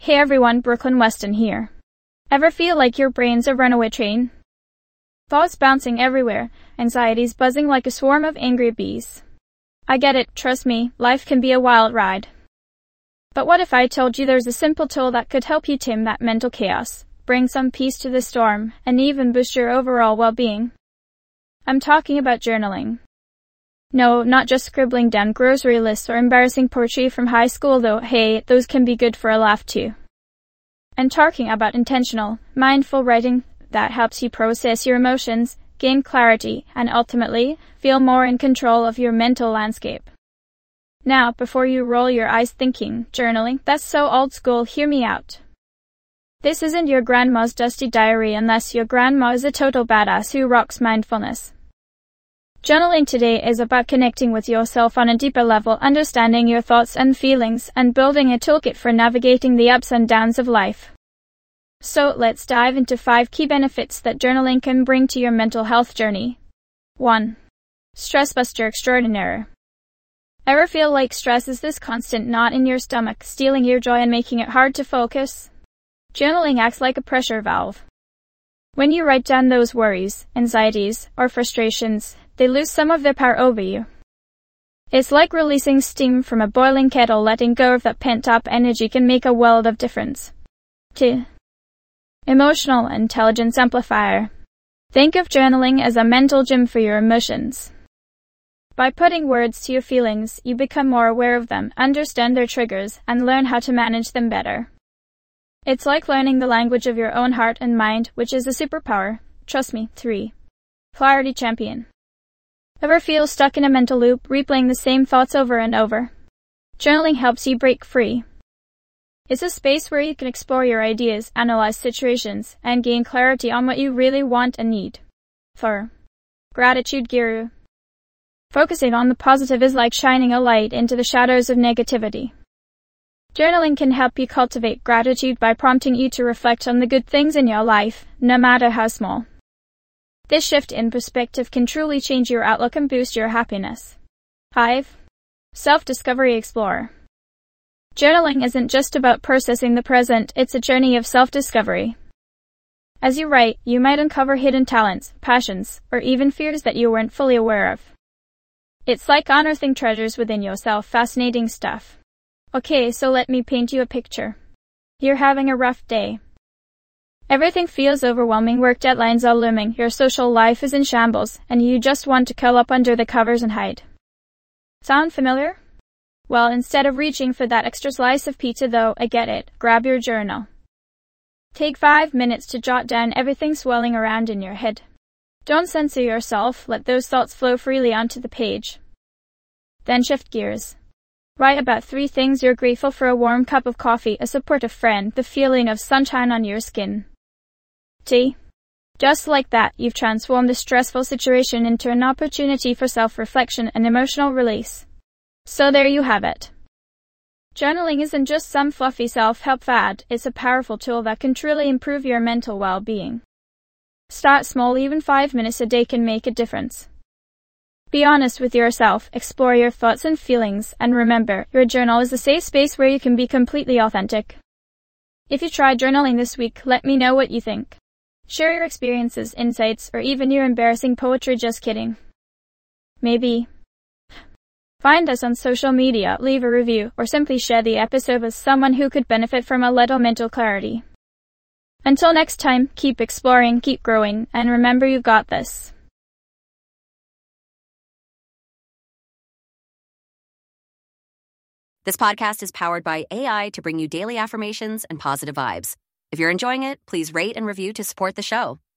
Hey everyone, Brooklyn Weston here. Ever feel like your brain's a runaway train? Thoughts bouncing everywhere, anxieties buzzing like a swarm of angry bees. I get it, trust me, life can be a wild ride. But what if I told you there's a simple tool that could help you tame that mental chaos, bring some peace to the storm, and even boost your overall well-being? I'm talking about journaling. No, not just scribbling down grocery lists or embarrassing poetry from high school though. Hey, those can be good for a laugh too. I'm talking about intentional, mindful writing that helps you process your emotions, gain clarity, and ultimately, feel more in control of your mental landscape. Now, before you roll your eyes thinking, journaling, that's so old school, hear me out. This isn't your grandma's dusty diary unless your grandma is a total badass who rocks mindfulness. Journaling today is about connecting with yourself on a deeper level, understanding your thoughts and feelings, and building a toolkit for navigating the ups and downs of life. So let's dive into 5 key benefits that journaling can bring to your mental health journey. 1. Stress buster extraordinaire. Ever feel like stress is this constant knot in your stomach, stealing your joy and making it hard to focus? Journaling acts like a pressure valve. When you write down those worries, anxieties, or frustrations, they lose some of their power over you. It's like releasing steam from a boiling kettle. Letting go of that pent-up energy can make a world of difference. 2. Emotional intelligence amplifier. Think of journaling as a mental gym for your emotions. By putting words to your feelings, you become more aware of them, understand their triggers, and learn how to manage them better. It's like learning the language of your own heart and mind, which is a superpower. Trust me. 3. Clarity champion. Ever feel stuck in a mental loop, replaying the same thoughts over and over? Journaling helps you break free. It's a space where you can explore your ideas, analyze situations, and gain clarity on what you really want and need. 4. Gratitude guru. Focusing on the positive is like shining a light into the shadows of negativity. Journaling can help you cultivate gratitude by prompting you to reflect on the good things in your life, no matter how small. This shift in perspective can truly change your outlook and boost your happiness. 5. Self-discovery explorer. Journaling isn't just about processing the present, it's a journey of self-discovery. As you write, you might uncover hidden talents, passions, or even fears that you weren't fully aware of. It's like unearthing treasures within yourself, fascinating stuff. Okay, so let me paint you a picture. You're having a rough day. Everything feels overwhelming, work deadlines are looming, your social life is in shambles, and you just want to curl up under the covers and hide. Sound familiar? Well, instead of reaching for that extra slice of pizza though, I get it, grab your journal. Take 5 minutes to jot down everything swirling around in your head. Don't censor yourself, let those thoughts flow freely onto the page. Then shift gears. Write about 3 things you're grateful for: a warm cup of coffee, a supportive friend, the feeling of sunshine on your skin. Just like that, you've transformed a stressful situation into an opportunity for self-reflection and emotional release. So there you have it. Journaling isn't just some fluffy self-help fad, it's a powerful tool that can truly improve your mental well-being. Start small, even 5 minutes a day can make a difference. Be honest with yourself, explore your thoughts and feelings, and remember, your journal is a safe space where you can be completely authentic. If you try journaling this week, let me know what you think. Share your experiences, insights, or even your embarrassing poetry. Just kidding. Maybe. Find us on social media, leave a review, or simply share the episode with someone who could benefit from a little mental clarity. Until next time, keep exploring, keep growing, and remember, you've got this. This podcast is powered by AI to bring you daily affirmations and positive vibes. If you're enjoying it, please rate and review to support the show.